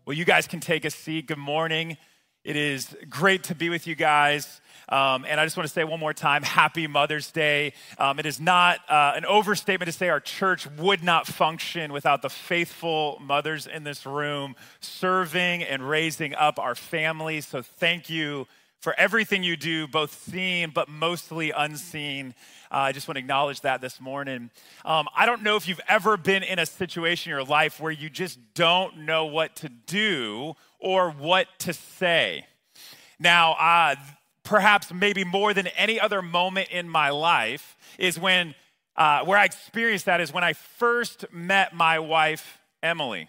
Well, you guys can take a seat. Good morning. It is great to be with you guys. And I just want to say one more time, Happy Mother's Day. It is not an overstatement to say our church would not function without the faithful mothers in this room serving and raising up our families. So thank you for everything you do, both seen but mostly unseen. I just want to acknowledge that this morning. I don't know if you've ever been in a situation in your life where you just don't know what to do or what to say. Now, perhaps maybe more than any other moment in my life is when, where I experienced that is when I first met my wife, Emily.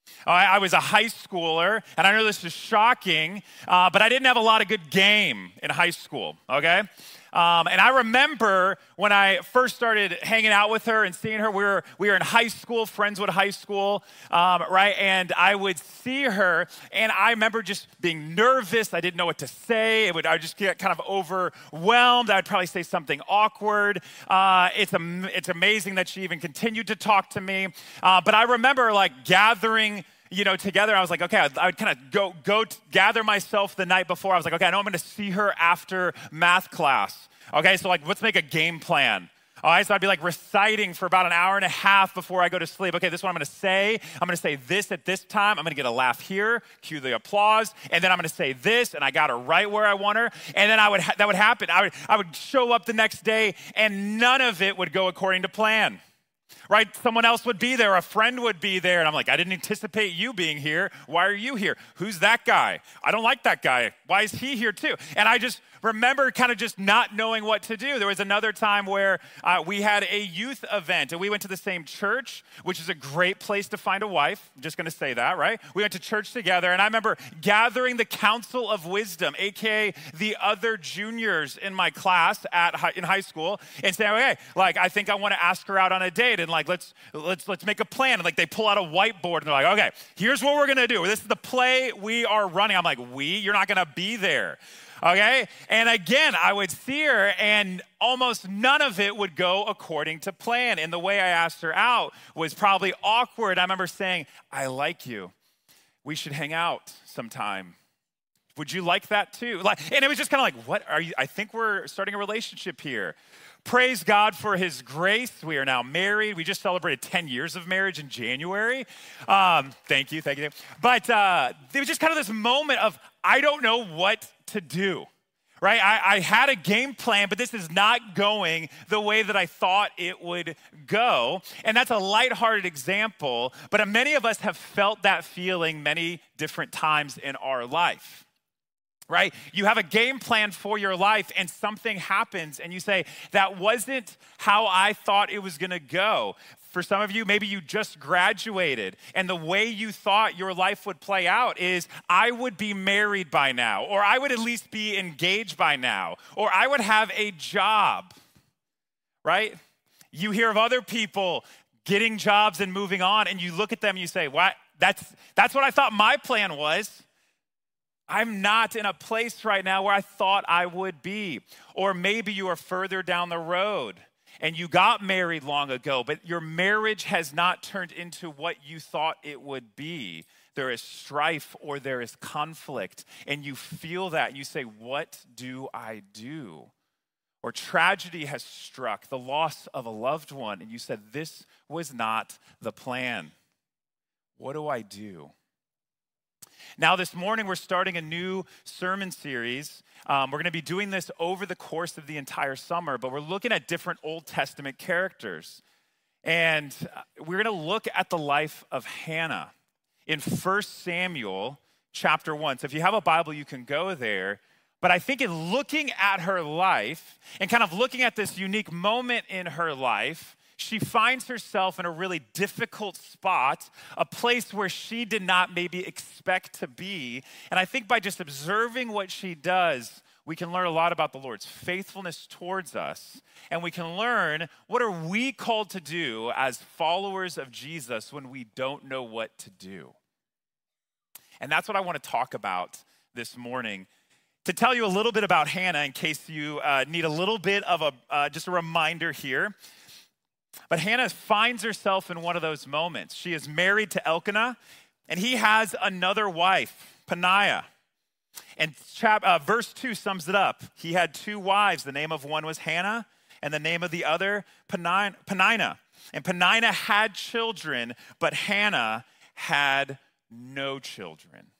I was a high schooler, and I know this is shocking, but I didn't have a lot of good game in high school, okay? And I remember when I first started hanging out with her and seeing her, we were in high school, Friendswood High School, right? And I would see her, and I remember just being nervous. I didn't know what to say. I would just get kind of overwhelmed. I'd probably say something awkward. It's amazing that she even continued to talk to me. But I remember like gathering together. I was like, okay, I would kind of go gather myself the night before. I was like, okay, I know I'm going to see her after math class. Okay, so like, let's make a game plan. All right, so I'd be like reciting for about an hour and a half before I go to sleep. Okay, this is what I'm going to say. I'm going to say this at this time. I'm going to get a laugh here, cue the applause, and then I'm going to say this, and I got her right where I want her. And then that would happen. I would show up the next day, and none of it would go according to plan. Right? Someone else would be there. A friend would be there. And I'm like, I didn't anticipate you being here. Why are you here? Who's that guy? I don't like that guy. Why is he here too? And I just remember kind of just not knowing what to do. There was another time where we had a youth event and we went to the same church, which is a great place to find a wife. I'm just going to say that, right? We went to church together. And I remember gathering the council of wisdom, AKA the other juniors in my class in high school, and saying, okay, like, I think I want to ask her out on a date. And like, let's make a plan. And like, they pull out a whiteboard and they're like, okay, here's what we're going to do. This is the play we are running. I'm like, you're not going to be there. Okay? And again, I would see her and almost none of it would go according to plan. And the way I asked her out was probably awkward. I remember saying, I like you. We should hang out sometime. Would you like that too? And it was just kind of like, what are you? I think we're starting a relationship here. Praise God for his grace. We are now married. We just celebrated 10 years of marriage in January. Thank you. But it was just kind of this moment of, I don't know what to do, right? I had a game plan, but this is not going the way that I thought it would go. And that's a lighthearted example, but many of us have felt that feeling many different times in our life. Right? You have a game plan for your life and something happens and you say, that wasn't how I thought it was going to go. For some of you, maybe you just graduated and the way you thought your life would play out is I would be married by now, or I would at least be engaged by now, or I would have a job, right? You hear of other people getting jobs and moving on and you look at them and you say, what? That's what I thought my plan was. I'm not in a place right now where I thought I would be. Or maybe you are further down the road and you got married long ago, but your marriage has not turned into what you thought it would be. There is strife or there is conflict, and you feel that. You say, what do I do? Or tragedy has struck, the loss of a loved one, and you said, this was not the plan. What do I do? Now, this morning, we're starting a new sermon series. We're going to be doing this over the course of the entire summer, but we're looking at different Old Testament characters. And we're going to look at the life of Hannah in 1 Samuel chapter 1. So if you have a Bible, you can go there. But I think in looking at her life and kind of looking at this unique moment in her life, she finds herself in a really difficult spot, a place where she did not maybe expect to be. And I think by just observing what she does, we can learn a lot about the Lord's faithfulness towards us. And we can learn, what are we called to do as followers of Jesus when we don't know what to do? And that's what I want to talk about this morning. To tell you a little bit about Hannah, in case you need a little bit of just a reminder here. But Hannah finds herself in one of those moments. She is married to Elkanah. And he has another wife, Peninnah. And verse 2 sums it up. He had two wives. The name of one was Hannah, and the name of the other, Peninnah. And Peninnah had children, but Hannah had no children.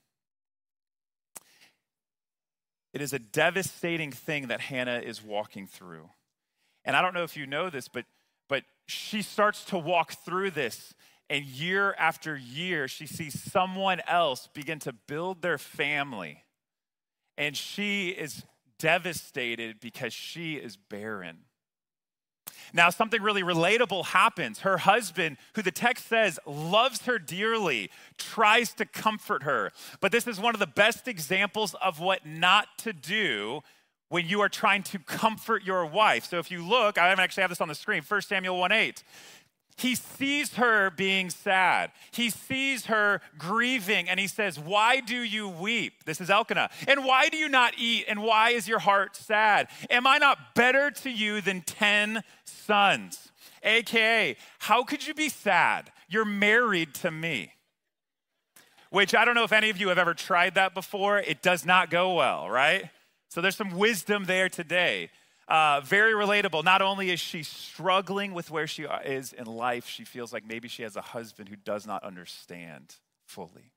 It is a devastating thing that Hannah is walking through. And I don't know if you know this, but she starts to walk through this, and year after year, she sees someone else begin to build their family. And she is devastated because she is barren. Now, something really relatable happens. Her husband, who the text says loves her dearly, tries to comfort her. But this is one of the best examples of what not to do when you are trying to comfort your wife. So if you look, I actually have this on the screen, 1 Samuel 1:8. He sees her being sad. He sees her grieving, and he says, "Why do you weep?" This is Elkanah. "And why do you not eat? And why is your heart sad? Am I not better to you than 10 sons? AKA, how could you be sad? You're married to me." Which I don't know if any of you have ever tried that before. It does not go well, right? So there's some wisdom there today. Very relatable. Not only is she struggling with where she is in life, she feels like maybe she has a husband who does not understand fully.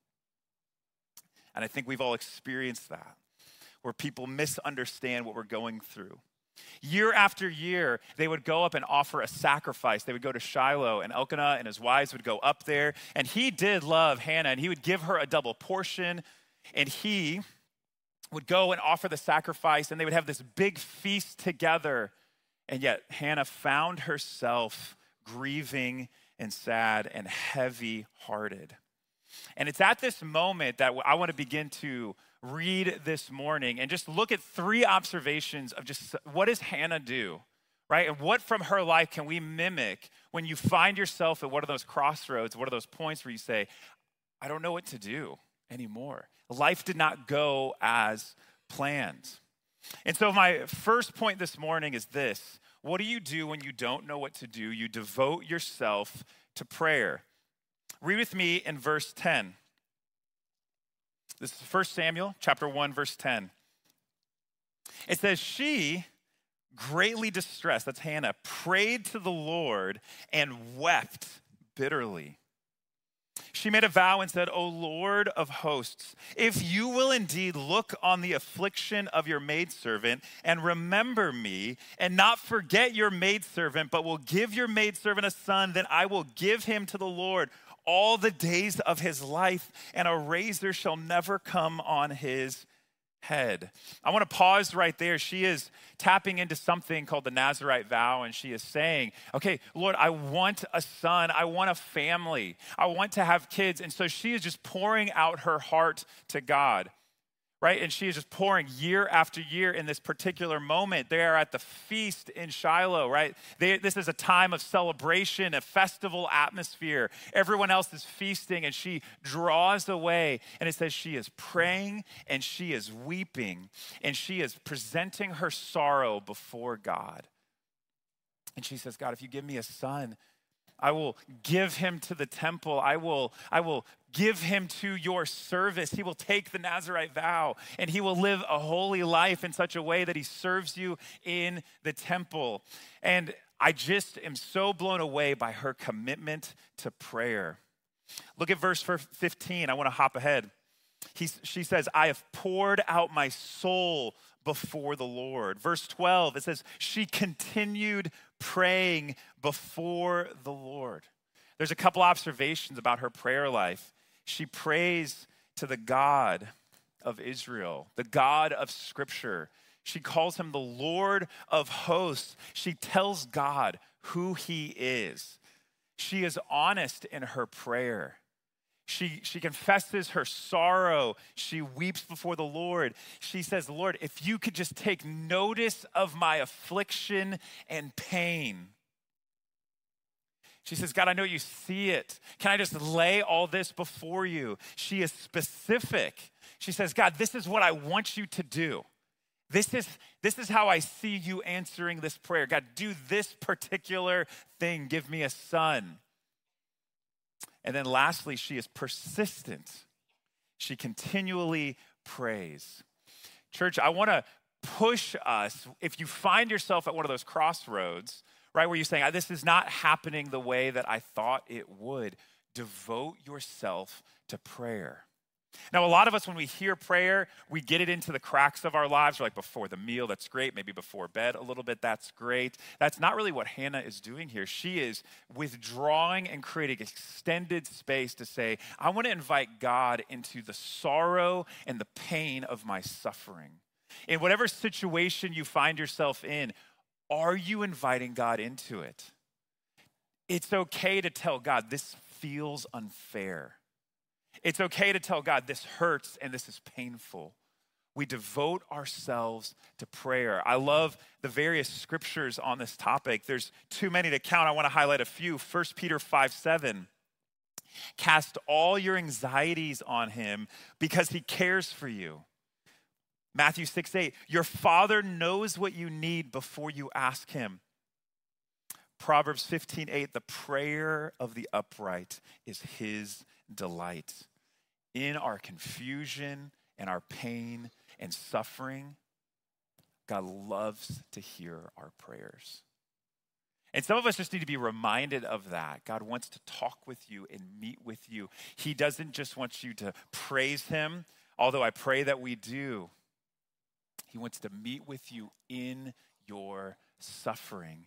And I think we've all experienced that, where people misunderstand what we're going through. Year after year, they would go up and offer a sacrifice. They would go to Shiloh, and Elkanah and his wives would go up there. And he did love Hannah, and he would give her a double portion. And he would go and offer the sacrifice, and they would have this big feast together. And yet Hannah found herself grieving and sad and heavy-hearted. And it's at this moment that I want to begin to read this morning and just look at 3 observations of just what does Hannah do, right? And what from her life can we mimic when you find yourself at one of those crossroads, one of those points where you say, I don't know what to do anymore. Life did not go as planned. And so my first point this morning is this. What do you do when you don't know what to do? You devote yourself to prayer. Read with me in verse 10. This is 1 Samuel chapter 1, verse 10. It says, she, greatly distressed, that's Hannah, prayed to the Lord and wept bitterly. She made a vow and said, O Lord of hosts, if you will indeed look on the affliction of your maidservant and remember me and not forget your maidservant, but will give your maidservant a son, then I will give him to the Lord all the days of his life, and a razor shall never come on his head. I want to pause right there. She is tapping into something called the Nazirite vow, and she is saying, okay, Lord, I want a son. I want a family. I want to have kids. And so she is just pouring out her heart to God, right? And she is just pouring year after year in this particular moment. They are at the feast in Shiloh, right? This is a time of celebration, a festival atmosphere. Everyone else is feasting, and she draws away. And it says she is praying, and she is weeping, and she is presenting her sorrow before God. And she says, God, if you give me a son, I will give him to the temple. I will give him to your service. He will take the Nazirite vow, and he will live a holy life in such a way that he serves you in the temple. And I just am so blown away by her commitment to prayer. Look at verse 15. I want to hop ahead. She says, I have poured out my soul before the Lord. Verse 12, it says, she continued praying before the Lord. There's a couple observations about her prayer life. She prays to the God of Israel, the God of Scripture. She calls him the Lord of hosts. She tells God who he is. She is honest in her prayer. She confesses her sorrow. She weeps before the Lord. She says, Lord, if you could just take notice of my affliction and pain. She says, God, I know you see it. Can I just lay all this before you? She is specific. She says, God, this is what I want you to do. This is how I see you answering this prayer. God, do this particular thing. Give me a son. And then lastly, she is persistent. She continually prays. Church, I want to push us, if you find yourself at one of those crossroads, right, where you're saying, this is not happening the way that I thought it would, devote yourself to prayer. Now, a lot of us, when we hear prayer, we get it into the cracks of our lives. We're like, before the meal, that's great. Maybe before bed a little bit, that's great. That's not really what Hannah is doing here. She is withdrawing and creating extended space to say, I want to invite God into the sorrow and the pain of my suffering. In whatever situation you find yourself in, are you inviting God into it? It's okay to tell God, this feels unfair. It's okay to tell God, this hurts and this is painful. We devote ourselves to prayer. I love the various scriptures on this topic. There's too many to count. I want to highlight a few. 1 Peter 5:7. Cast all your anxieties on him because he cares for you. Matthew 6:8. Your Father knows what you need before you ask him. Proverbs 15:8. The prayer of the upright is his delight. In our confusion and our pain and suffering, God loves to hear our prayers. And some of us just need to be reminded of that. God wants to talk with you and meet with you. He doesn't just want you to praise him, although I pray that we do. He wants to meet with you in your suffering.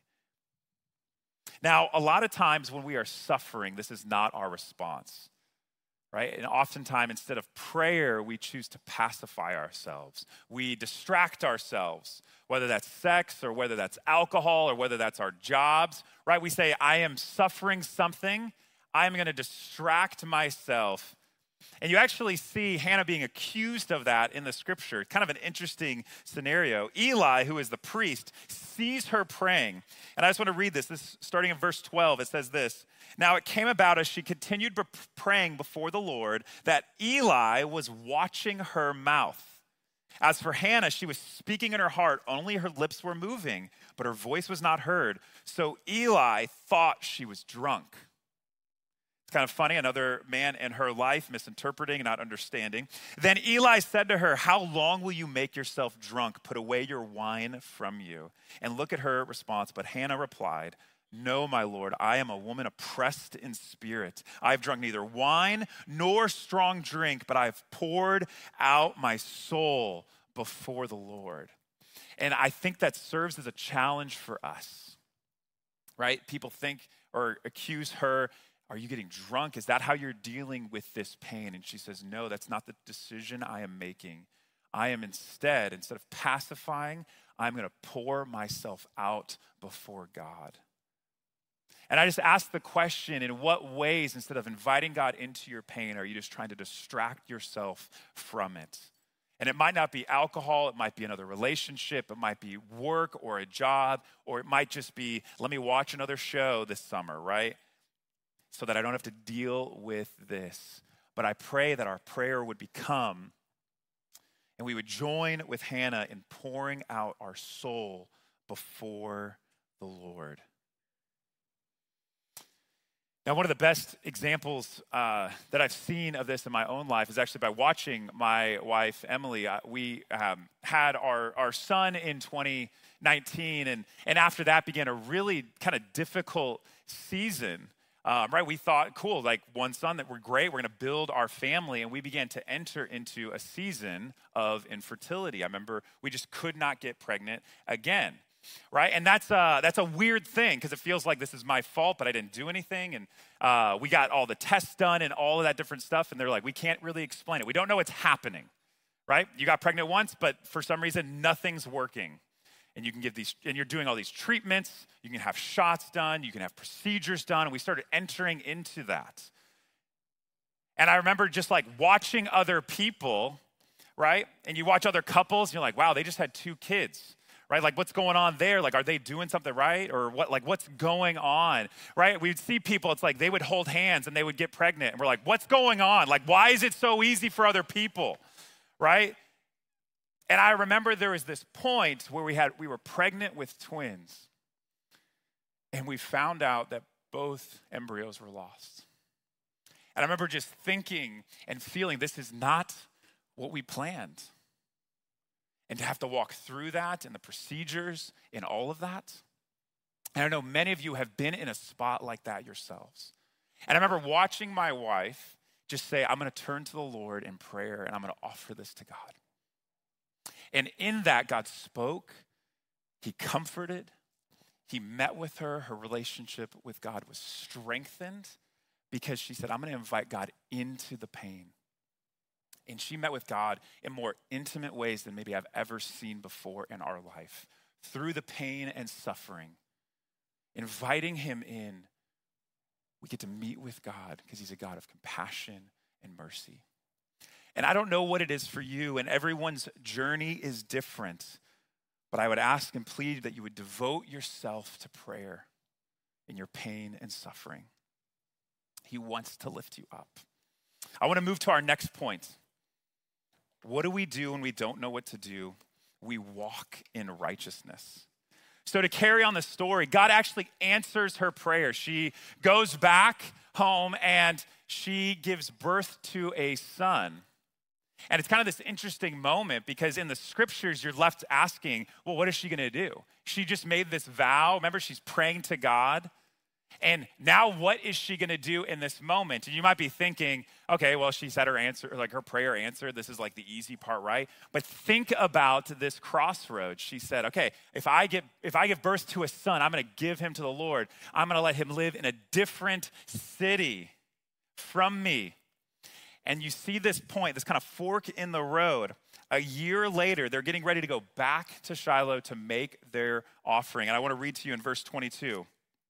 Now, a lot of times when we are suffering, this is not our response. Right? And oftentimes, instead of prayer, we choose to pacify ourselves. We distract ourselves, whether that's sex or whether that's alcohol or whether that's our jobs, right? We say, I am suffering something. I'm going to distract myself. And you actually see Hannah being accused of that in the scripture. Kind of an interesting scenario. Eli, who is the priest, sees her praying. And I just want to read this. This starting in verse 12. It says this. Now it came about as she continued praying before the Lord that Eli was watching her mouth. As for Hannah, she was speaking in her heart. Only her lips were moving, but her voice was not heard. So Eli thought she was drunk. It's kind of funny, another man in her life misinterpreting and not understanding. Then Eli said to her, how long will you make yourself drunk? Put away your wine from you. And look at her response. But Hannah replied, no, my Lord, I am a woman oppressed in spirit. I have drunk neither wine nor strong drink, but I have poured out my soul before the Lord. And I think that serves as a challenge for us, right? People think or accuse her, are you getting drunk? Is that how you're dealing with this pain? And she says, no, that's not the decision I am making. I am instead of pacifying, I'm going to pour myself out before God. And I just ask the question, in what ways, instead of inviting God into your pain, are you just trying to distract yourself from it? And it might not be alcohol, it might be another relationship, it might be work or a job, or it might just be, let me watch another show this summer, right? So that I don't have to deal with this. But I pray that our prayer would become, and we would join with Hannah in pouring out our soul before the Lord. Now, one of the best examples that I've seen of this in my own life is actually by watching my wife, Emily. We had our son in 2019, and after that began a really kind of difficult season, right? We thought, cool, like one son, that we're great, we're going to build our family, and we began to enter into a season of infertility. I remember we just could not get pregnant again. Right? And that's a weird thing because it feels like this is my fault, but I didn't do anything. And we got all the tests done and all of that different stuff. And they're like, we can't really explain it. We don't know what's happening, right? You got pregnant once, but for some reason, nothing's working. And you can give these, and you're doing all these treatments. You can have shots done. You can have procedures done. And we started entering into that. And I remember just like watching other people, right? And you watch other couples, and you're like, wow, they just had 2 kids. Right? Like, what's going on there? Like, are they doing something right? Or what? Like, what's going on? Right? We'd see people, it's like they would hold hands and they would get pregnant. And we're like, what's going on? Like, why is it so easy for other people? Right? And I remember there was this point where we were pregnant with twins. And we found out that both embryos were lost. And I remember just thinking and feeling this is not what we planned. And to have to walk through that and the procedures and all of that. And I know many of you have been in a spot like that yourselves. And I remember watching my wife just say, I'm going to turn to the Lord in prayer and I'm going to offer this to God. And in that, God spoke, he comforted, he met with her, her relationship with God was strengthened because she said, I'm going to invite God into the pain. And she met with God in more intimate ways than maybe I've ever seen before in our life. Through the pain and suffering, inviting him in, we get to meet with God because he's a God of compassion and mercy. And I don't know what it is for you, and everyone's journey is different, but I would ask and plead that you would devote yourself to prayer in your pain and suffering. He wants to lift you up. I want to move to our next point. What do we do when we don't know what to do? We walk in righteousness. So to carry on the story, God actually answers her prayer. She goes back home and she gives birth to a son. And it's kind of this interesting moment because in the scriptures, you're left asking, well, what is she going to do? She just made this vow. Remember, she's praying to God. And now what is she going to do in this moment? And you might be thinking, okay, well, she said her answer, like her prayer answered. This is like the easy part, right? But think about this crossroads. She said, okay, if I give birth to a son, I'm going to give him to the Lord. I'm going to let him live in a different city from me. And you see this point, this kind of fork in the road. A year later, they're getting ready to go back to Shiloh to make their offering. And I want to read to you in verse 22.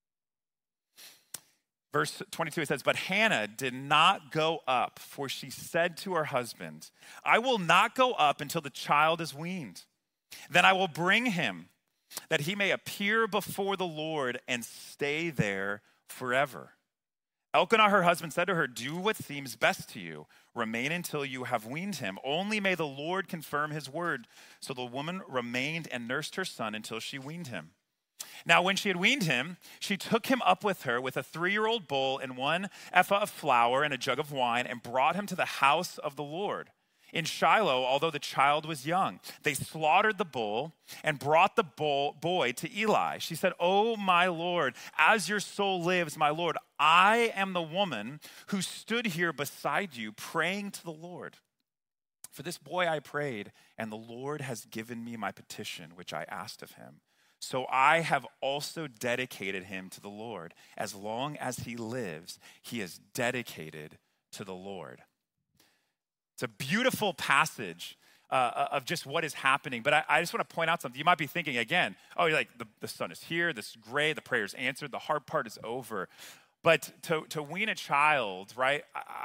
Verse 22, it says, but Hannah did not go up, for she said to her husband, I will not go up until the child is weaned. Then I will bring him, that he may appear before the Lord and stay there forever. Elkanah, her husband, said to her, do what seems best to you. Remain until you have weaned him. Only may the Lord confirm his word. So the woman remained and nursed her son until she weaned him. Now, when she had weaned him, she took him up with her with a 3-year-old bull and 1 ephah of flour and a jug of wine and brought him to the house of the Lord. In Shiloh, although the child was young, they slaughtered the bull and brought the boy to Eli. She said, oh, my Lord, as your soul lives, my Lord, I am the woman who stood here beside you praying to the Lord. For this boy I prayed, and the Lord has given me my petition, which I asked of him. So I have also dedicated him to the Lord. As long as he lives, he is dedicated to the Lord. It's a beautiful passage of just what is happening. But I just want to point out something. You might be thinking again, oh, you're like, the son is here. This is great. The prayer's answered. The hard part is over. But to wean a child, right?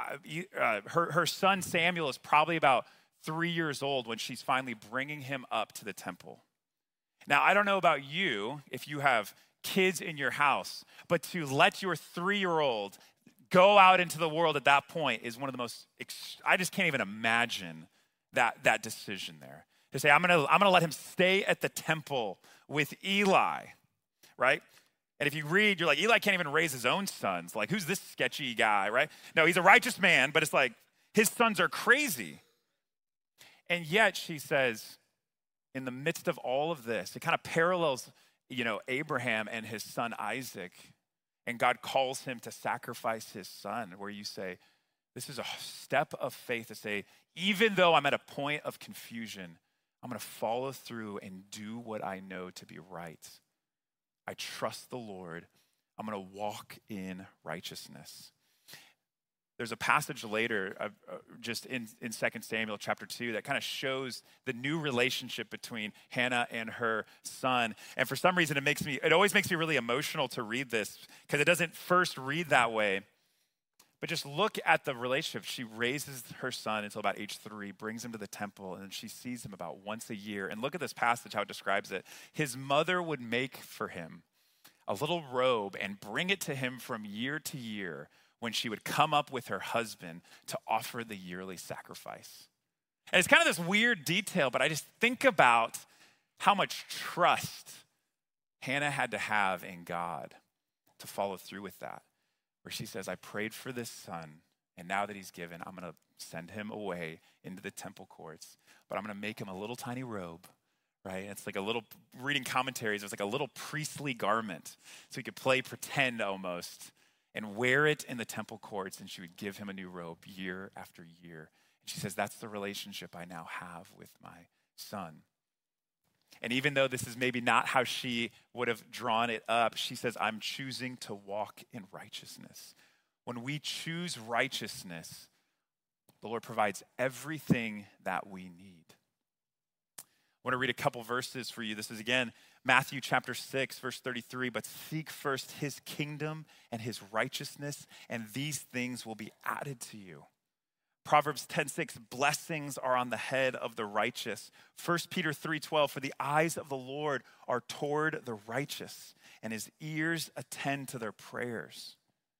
Her son Samuel is probably about 3 years old when she's finally bringing him up to the temple. Now, I don't know about you, if you have kids in your house, but to let your 3-year-old go out into the world at that point is one of the most, I just can't even imagine that decision there. To say, I'm gonna let him stay at the temple with Eli, right? And if you read, you're like, Eli can't even raise his own sons. Like, who's this sketchy guy, right? No, he's a righteous man, but it's like, his sons are crazy. And yet, she says, in the midst of all of this, it kind of parallels, Abraham and his son Isaac. And God calls him to sacrifice his son, where you say, this is a step of faith to say, even though I'm at a point of confusion, I'm going to follow through and do what I know to be right. I trust the Lord. I'm going to walk in righteousness. There's a passage later, just in 2 Samuel chapter 2, that kind of shows the new relationship between Hannah and her son. And for some reason, it always makes me really emotional to read this because it doesn't first read that way. But just look at the relationship. She raises her son until about age 3, brings him to the temple, and then she sees him about once a year. And look at this passage, how it describes it. His mother would make for him a little robe and bring it to him from year to year, when she would come up with her husband to offer the yearly sacrifice. And it's kind of this weird detail, but I just think about how much trust Hannah had to have in God to follow through with that, where she says, I prayed for this son, And now that he's given, I'm going to send him away into the temple courts, but I'm going to make him a little tiny robe, right? It's like a little, reading commentaries, it's like a little priestly garment. So he could play pretend almost and wear it in the temple courts, and she would give him a new robe year after year. And she says, that's the relationship I now have with my son. And even though this is maybe not how she would have drawn it up, she says, I'm choosing to walk in righteousness. When we choose righteousness, the Lord provides everything that we need. I want to read a couple verses for you. This is again, Matthew chapter 6, verse 33. But seek first his kingdom and his righteousness, and these things will be added to you. Proverbs 10:6, blessings are on the head of the righteous. 1 Peter 3:12, for the eyes of the Lord are toward the righteous, and his ears attend to their prayers.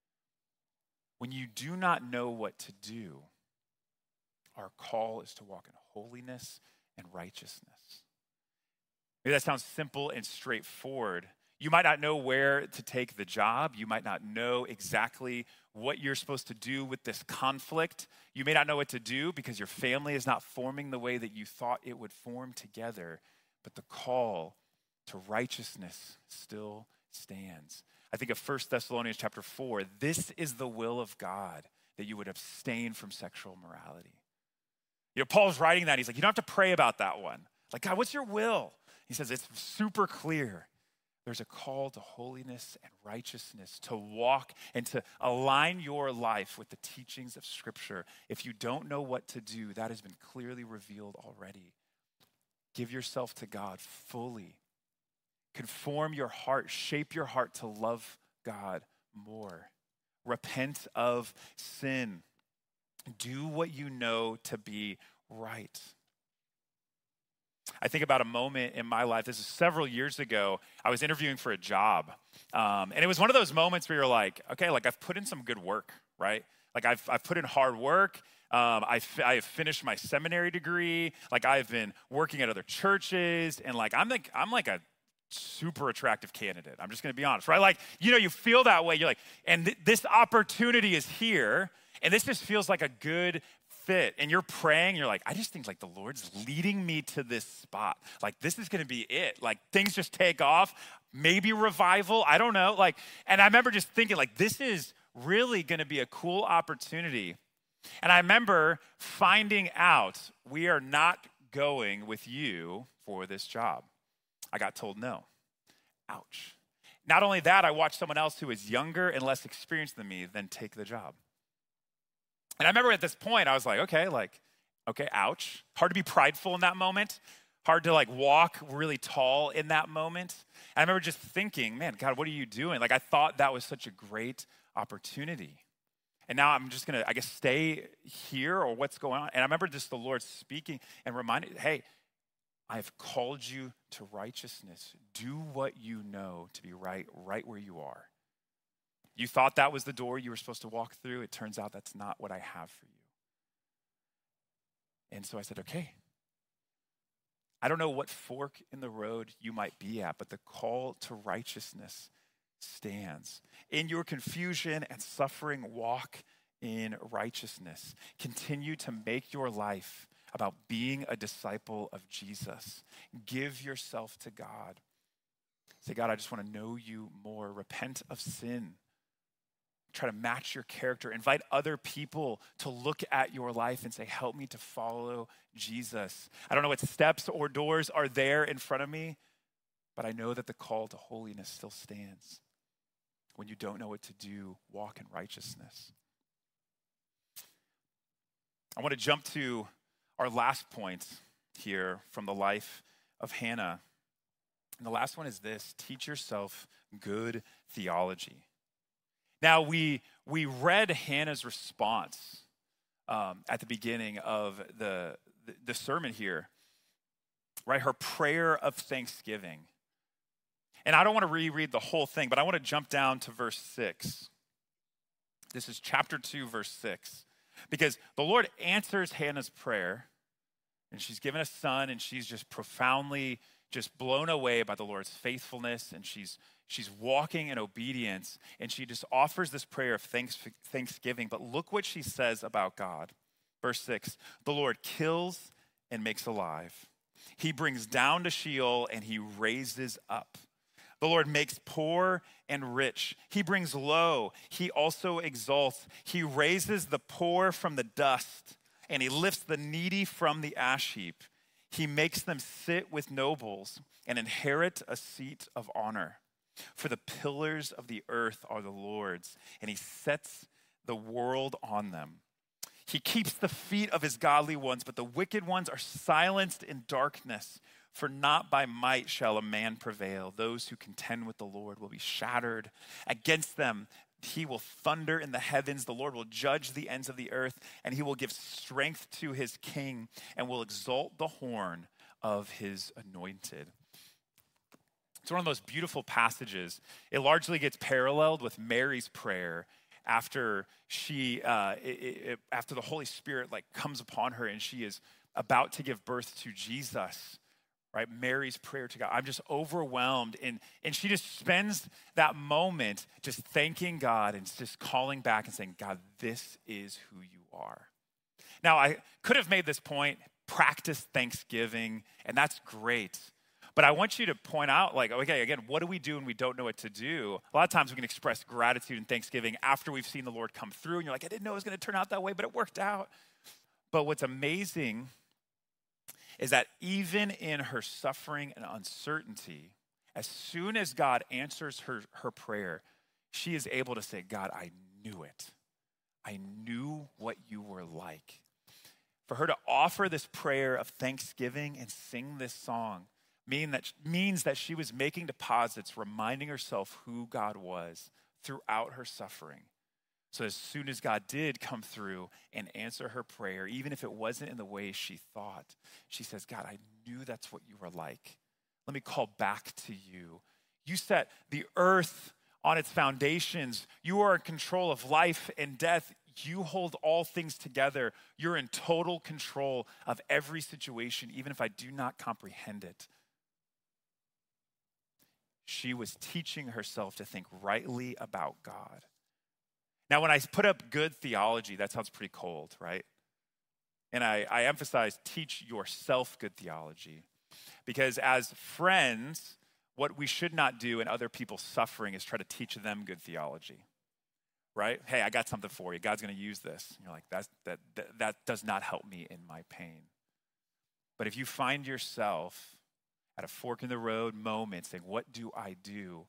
When you do not know what to do, our call is to walk in holiness and righteousness. Maybe that sounds simple and straightforward. You might not know where to take the job. You might not know exactly what you're supposed to do with this conflict. You may not know what to do because your family is not forming the way that you thought it would form together. But the call to righteousness still stands. I think of 1 Thessalonians chapter 4. This is the will of God, that you would abstain from sexual immorality. You know, Paul's writing that. He's like, you don't have to pray about that one. Like, God, what's your will? He says, it's super clear. There's a call to holiness and righteousness, to walk and to align your life with the teachings of Scripture. If you don't know what to do, that has been clearly revealed already. Give yourself to God fully. Conform your heart, shape your heart to love God more. Repent of sin. Do what you know to be right. I think about a moment in my life. This is several years ago. I was interviewing for a job. And it was one of those moments where you're like, okay, like I've put in some good work, right? Like I've put in hard work. I have finished my seminary degree. Like I've been working at other churches. And like I'm like a super attractive candidate. I'm just going to be honest, right? Like, you know, you feel that way. You're like, and this opportunity is here. And this just feels like a good fit. And you're praying, you're like, I just think like the Lord's leading me to this spot. Like this is going to be it. Like things just take off, maybe revival. I don't know. Like, and I remember just thinking like, this is really going to be a cool opportunity. And I remember finding out we are not going with you for this job. I got told no. Ouch. Not only that, I watched someone else who was younger and less experienced than me then take the job. And I remember at this point, I was like, okay, ouch. Hard to be prideful in that moment. Hard to like walk really tall in that moment. And I remember just thinking, man, God, what are you doing? Like I thought that was such a great opportunity. And now I'm just gonna, I guess, stay here or what's going on. And I remember just the Lord speaking and reminding, hey, I've called you to righteousness. Do what you know to be right where you are. You thought that was the door you were supposed to walk through. It turns out that's not what I have for you. And so I said, okay. I don't know what fork in the road you might be at, but the call to righteousness stands. In your confusion and suffering, walk in righteousness. Continue to make your life about being a disciple of Jesus. Give yourself to God. Say, God, I just want to know you more. Repent of sin. Try to match your character. Invite other people to look at your life and say, help me to follow Jesus. I don't know what steps or doors are there in front of me, but I know that the call to holiness still stands. When you don't know what to do, walk in righteousness. I want to jump to our last point here from the life of Hannah. And the last one is this: teach yourself good theology. Now, we read Hannah's response at the beginning of the sermon here, right? Her prayer of thanksgiving. And I don't want to reread the whole thing, but I want to jump down to verse 6. This is chapter 2, verse 6. Because the Lord answers Hannah's prayer, and she's given a son, and she's just profoundly just blown away by the Lord's faithfulness, and she's walking in obedience, and she just offers this prayer of thanksgiving. But look what she says about God. Verse 6, the Lord kills and makes alive. He brings down to Sheol and he raises up. The Lord makes poor and rich. He brings low. He also exalts. He raises the poor from the dust and he lifts the needy from the ash heap. He makes them sit with nobles and inherit a seat of honor. For the pillars of the earth are the Lord's, and he sets the world on them. He keeps the feet of his godly ones, but the wicked ones are silenced in darkness. For not by might shall a man prevail. Those who contend with the Lord will be shattered. Against them he will thunder in the heavens. The Lord will judge the ends of the earth, and he will give strength to his king and will exalt the horn of his anointed. It's one of those beautiful passages. It largely gets paralleled with Mary's prayer after after the Holy Spirit comes upon her and she is about to give birth to Jesus. Right, Mary's prayer to God. I'm just overwhelmed. And she just spends that moment just thanking God and just calling back and saying, God, this is who you are. Now, I could have made this point, practice thanksgiving, and that's great. But I want you to point out, okay, again, what do we do when we don't know what to do? A lot of times we can express gratitude and thanksgiving after we've seen the Lord come through. And you're like, I didn't know it was going to turn out that way, but it worked out. But what's amazing is that even in her suffering and uncertainty, as soon as God answers her prayer, she is able to say, God, I knew it. I knew what you were like. For her to offer this prayer of thanksgiving and sing this song means that she was making deposits, reminding herself who God was throughout her suffering. So as soon as God did come through and answer her prayer, even if it wasn't in the way she thought, she says, God, I knew that's what you were like. Let me call back to you. You set the earth on its foundations. You are in control of life and death. You hold all things together. You're in total control of every situation, even if I do not comprehend it. She was teaching herself to think rightly about God. Now, when I put up good theology, that sounds pretty cold, right? And I emphasize teach yourself good theology. Because as friends, what we should not do in other people's suffering is try to teach them good theology, right? Hey, I got something for you. God's going to use this. And you're like, that does not help me in my pain. But if you find yourself at a fork in the road moment saying, what do I do?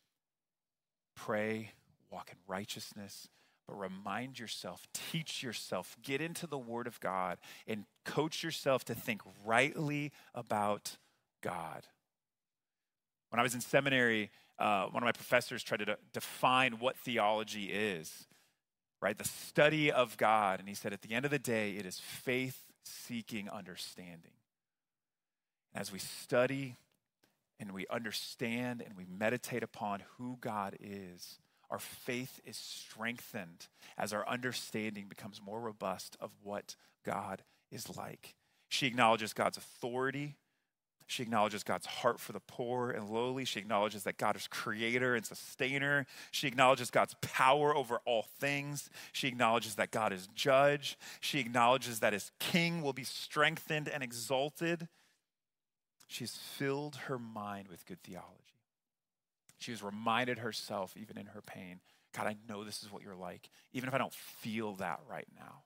Pray, walk in righteousness, but remind yourself, teach yourself, get into the Word of God and coach yourself to think rightly about God. When I was in seminary, one of my professors tried to define what theology is, right? The study of God. And he said, at the end of the day, it is faith-seeking understanding. As we study and we understand and we meditate upon who God is, our faith is strengthened as our understanding becomes more robust of what God is like. She acknowledges God's authority. She acknowledges God's heart for the poor and lowly. She acknowledges that God is creator and sustainer. She acknowledges God's power over all things. She acknowledges that God is judge. She acknowledges that his king will be strengthened and exalted. She's filled her mind with good theology. She has reminded herself, even in her pain, God, I know this is what you're like, even if I don't feel that right now.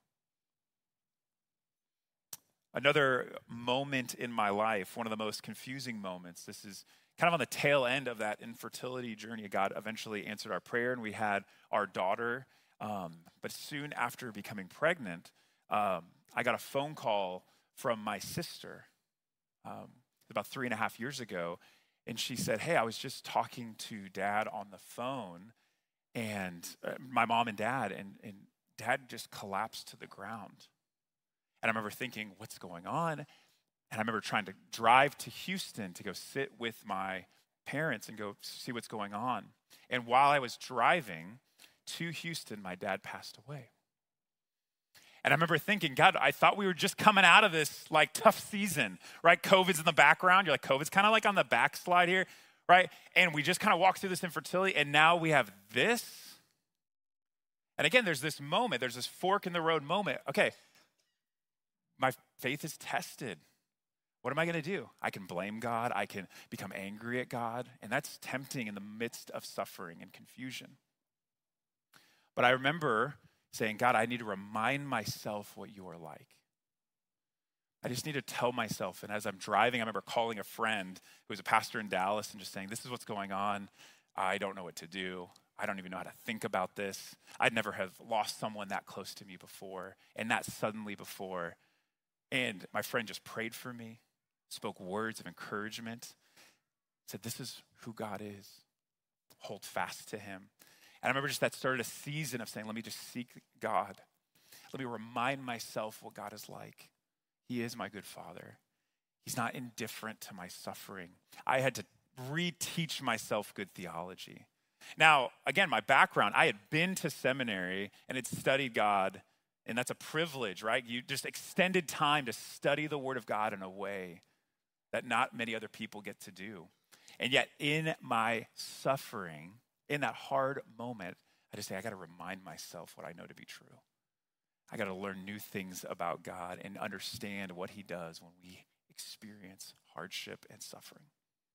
Another moment in my life, one of the most confusing moments, this is kind of on the tail end of that infertility journey. God eventually answered our prayer and we had our daughter. But soon after becoming pregnant, I got a phone call from my sister about 3.5 years ago. And she said, hey, I was just talking to Dad on the phone and my mom and Dad, and Dad just collapsed to the ground. And I remember thinking, what's going on? And I remember trying to drive to Houston to go sit with my parents and go see what's going on. And while I was driving to Houston, my dad passed away. And I remember thinking, God, I thought we were just coming out of this like tough season, right? COVID's in the background. You're like, COVID's kind of like on the backslide here, right? And we just kind of walked through this infertility, and now we have this. And again, there's this moment, there's this fork in the road moment. Okay, my faith is tested. What am I going to do? I can blame God. I can become angry at God. And that's tempting in the midst of suffering and confusion. But I remember saying, God, I need to remind myself what you are like. I just need to tell myself. And as I'm driving, I remember calling a friend who was a pastor in Dallas and just saying, this is what's going on. I don't know what to do. I don't even know how to think about this. I'd never have lost someone that close to me before and that suddenly before. And my friend just prayed for me, spoke words of encouragement, said, this is who God is. Hold fast to him. And I remember just that started a season of saying, let me just seek God. Let me remind myself what God is like. He is my good father. He's not indifferent to my suffering. I had to reteach myself good theology. Now, again, my background, I had been to seminary and had studied God, and that's a privilege, right? You just extended time to study the Word of God in a way that not many other people get to do. And yet in my suffering, in that hard moment, I just say, I got to remind myself what I know to be true. I got to learn new things about God and understand what he does when we experience hardship and suffering.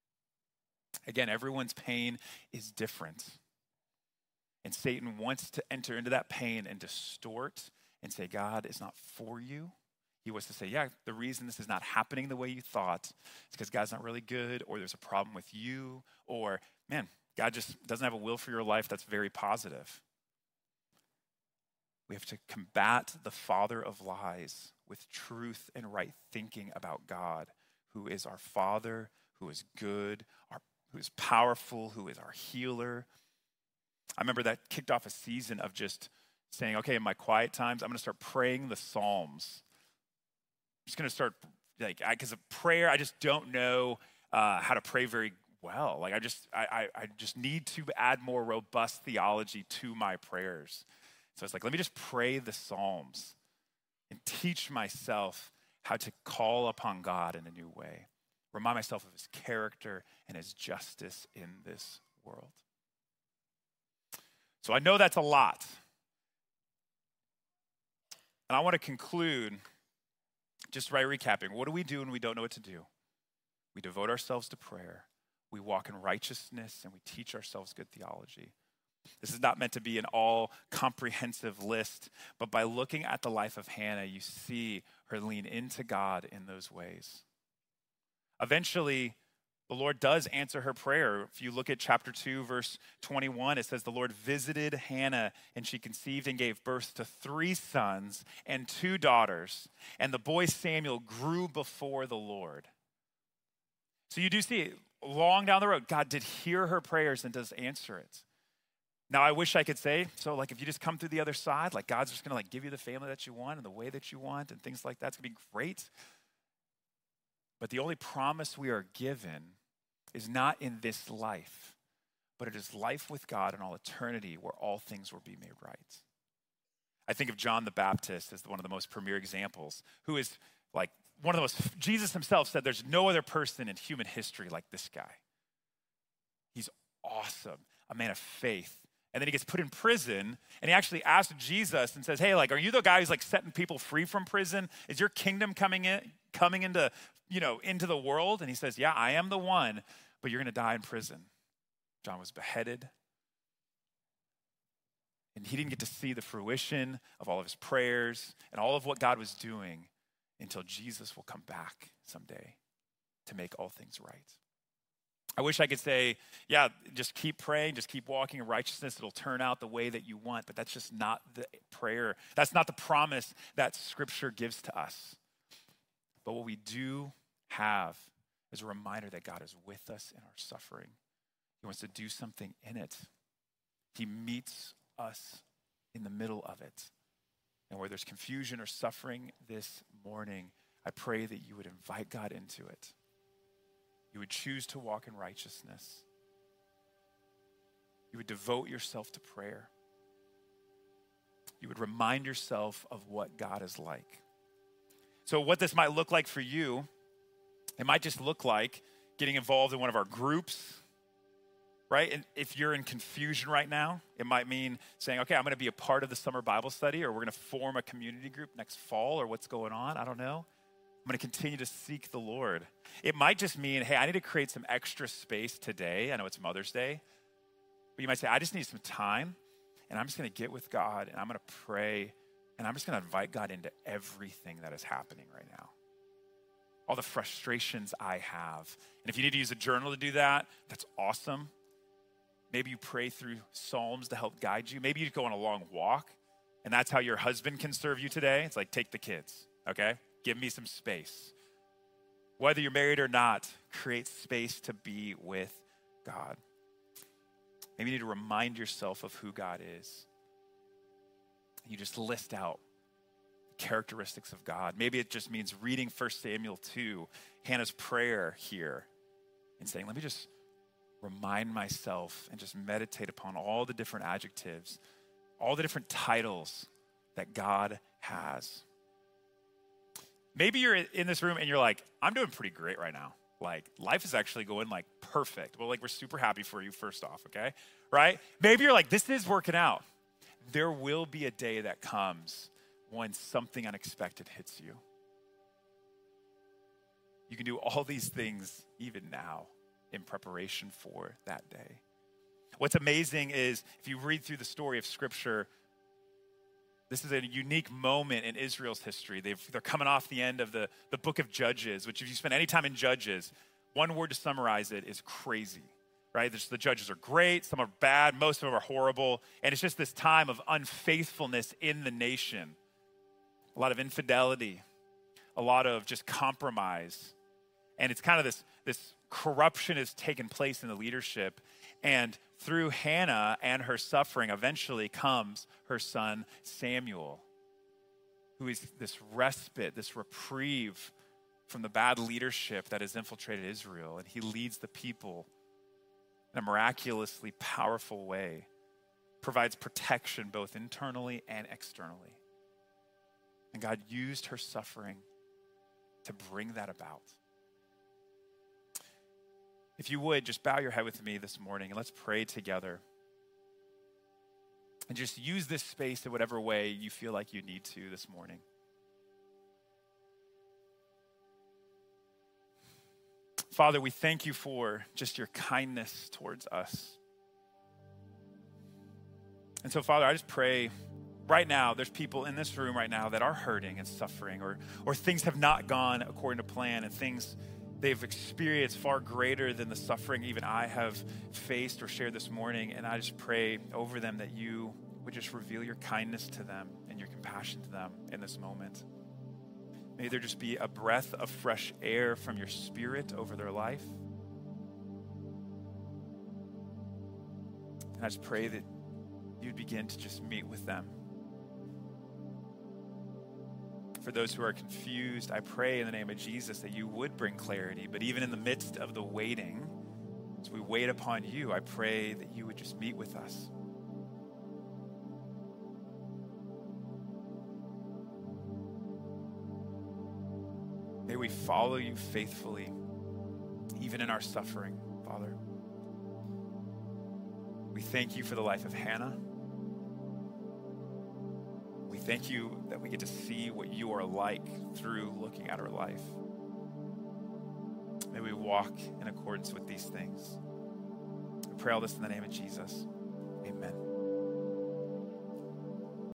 Again, everyone's pain is different. And Satan wants to enter into that pain and distort and say, God is not for you. He wants to say, yeah, the reason this is not happening the way you thought is because God's not really good, or there's a problem with you, or, man, God just doesn't have a will for your life that's very positive. We have to combat the father of lies with truth and right thinking about God, who is our Father, who is good, who is powerful, who is our healer. I remember that kicked off a season of just saying, okay, in my quiet times, I'm going to start praying the Psalms. I'm just going to start, because of prayer, I just don't know how to pray very well. I just need to add more robust theology to my prayers. So it's like, let me just pray the Psalms and teach myself how to call upon God in a new way. Remind myself of his character and his justice in this world. So I know that's a lot. And I want to conclude just by recapping. What do we do when we don't know what to do? We devote ourselves to prayer. We walk in righteousness, and we teach ourselves good theology. This is not meant to be an all-comprehensive list, but by looking at the life of Hannah, you see her lean into God in those ways. Eventually, the Lord does answer her prayer. If you look at chapter 2, verse 21, it says, the Lord visited Hannah, and she conceived and gave birth to 3 sons and 2 daughters. And the boy Samuel grew before the Lord. So you do see, long down the road, God did hear her prayers and does answer it. Now, I wish I could say, so if you just come through the other side, God's just going to give you the family that you want and the way that you want and things like that. It's going to be great. But the only promise we are given is not in this life, but it is life with God in all eternity where all things will be made right. I think of John the Baptist as one of the most premier examples, who is one of the most, Jesus himself said there's no other person in human history like this guy. He's awesome, a man of faith. And then he gets put in prison, and he actually asks Jesus and says, hey, are you the guy who's setting people free from prison? Is your kingdom coming into the world? And he says, yeah, I am the one, but you're going to die in prison. John was beheaded. And he didn't get to see the fruition of all of his prayers and all of what God was doing until Jesus will come back someday to make all things right. I wish I could say, yeah, just keep praying, just keep walking in righteousness. It'll turn out the way that you want, but that's just not the prayer. That's not the promise that Scripture gives to us. But what we do have is a reminder that God is with us in our suffering. He wants to do something in it. He meets us in the middle of it. And where there's confusion or suffering this morning, I pray that you would invite God into it. You would choose to walk in righteousness. You would devote yourself to prayer. you would remind yourself of what God is like. So what this might look like for you, it might just look like getting involved in one of our groups, right? And if you're in confusion right now, it might mean saying, okay, I'm going to be a part of the summer Bible study, or we're going to form a community group next fall, or what's going on, I don't know. I'm going to continue to seek the Lord. It might just mean, hey, I need to create some extra space today. I know it's Mother's Day, but you might say, I just need some time, and I'm just going to get with God, and I'm going to pray, and I'm just going to invite God into everything that is happening right now. All the frustrations I have. And if you need to use a journal to do that, that's awesome. Maybe you pray through Psalms to help guide you. Maybe you go on a long walk, and that's how your husband can serve you today. It's like, take the kids, okay? Give me some space. Whether you're married or not, create space to be with God. Maybe you need to remind yourself of who God is. You just list out characteristics of God. Maybe it just means reading 1 Samuel 2, Hannah's prayer here, and saying, let me just remind myself and just meditate upon all the different adjectives, all the different titles that God has. Maybe you're in this room and you're like, I'm doing pretty great right now. Like, life is actually going like perfect. Well, like, we're super happy for you first off, okay? Right? Maybe you're like, this is working out. There will be a day that comes when something unexpected hits you. You can do all these things even now in preparation for that day. What's amazing is if you read through the story of Scripture, this is a unique moment in Israel's history. They're coming off the end of the book of Judges, which if you spend any time in Judges, one word to summarize it is crazy, right? The judges are great, some are bad, most of them are horrible, and it's just this time of unfaithfulness in the nation. A lot of infidelity, a lot of just compromise. And it's kind of this corruption has taken place in the leadership. And through Hannah and her suffering, eventually comes her son Samuel, who is this respite, this reprieve from the bad leadership that has infiltrated Israel. And he leads the people in a miraculously powerful way, provides protection both internally and externally. And God used her suffering to bring that about. If you would, just bow your head with me this morning and let's pray together. And just use this space in whatever way you feel like you need to this morning. Father, we thank you for just your kindness towards us. And so, Father, I just pray right now, there's people in this room right now that are hurting and suffering, or things have not gone according to plan, and things they've experienced far greater than the suffering even I have faced or shared this morning. And I just pray over them that you would just reveal your kindness to them and your compassion to them in this moment. May there just be a breath of fresh air from your Spirit over their life. And I just pray that you'd begin to just meet with them. For those who are confused, I pray in the name of Jesus that you would bring clarity. But even in the midst of the waiting, as we wait upon you, I pray that you would just meet with us. May we follow you faithfully, even in our suffering, Father. We thank you for the life of Hannah. We thank you that we get to see what you are like through looking at her life. May we walk in accordance with these things. I pray all this in the name of Jesus. Amen.